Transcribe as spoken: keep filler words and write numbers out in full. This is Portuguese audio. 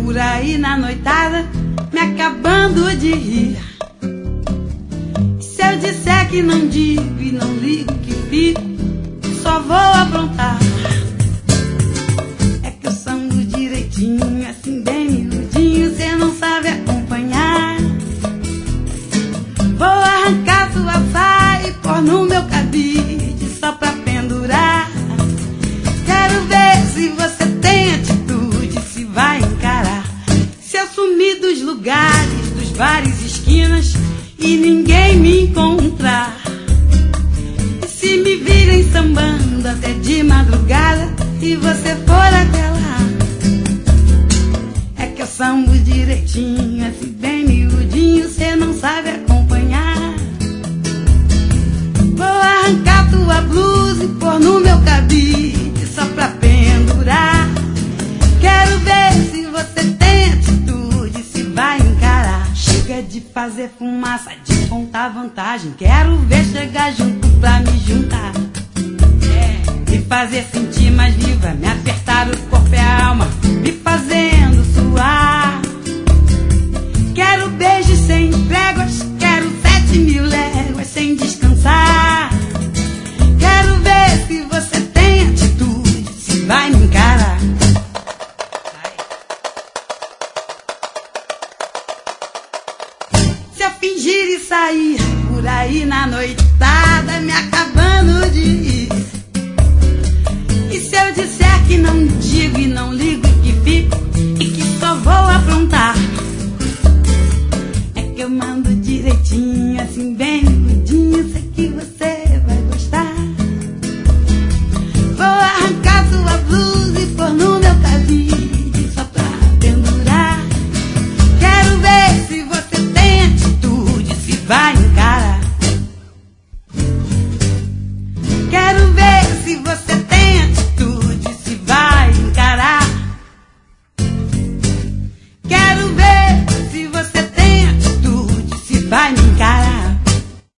por aí na noitada, me acabando de rir. Se eu disser que não digo e não ligo que fico, só vou aprontar. É que eu sambo direitinho, assim bem miudinho, cê não sabe acompanhar. Vou arrancar sua saia e pôr no meu cabide só pra pendurar. Quero ver se você tem atitude, se vai encarar. Se eu sumir dos lugares, dos bares, esquinas e ninguém me encontrar, e se me virem sambando até de madrugada e você for até lá, é que eu sambo direitinho, assim bem miudinho, cê não sabe acompanhar. Vou arrancar tua blusa e pôr no meu cabide só pra pendurar. Quero ver se você tem atitude, se vai encarar. Chega de fazer fumaça, de contar vantagem. Quero ver chegar junto pra me juntar, é, me fazer sentir mais viva, me apertar o corpo e a alma, me fazendo suar. Quero beijos sem tréguas, quero sete mil léguas sem descansar. Quero ver se você tem atitude, se vai me encarar. Se eu fingir e sair por aí na noitada, me acabando de ir, e se eu disser que não digo e não ligo que fico e que só vou aprontar, é que eu mando direitinho, assim bem miudinho, sei que você vai gostar. Vou arrancar sua blusa e pôr no meu cabide só pra pendurar. Quero ver se você tem atitude, se vai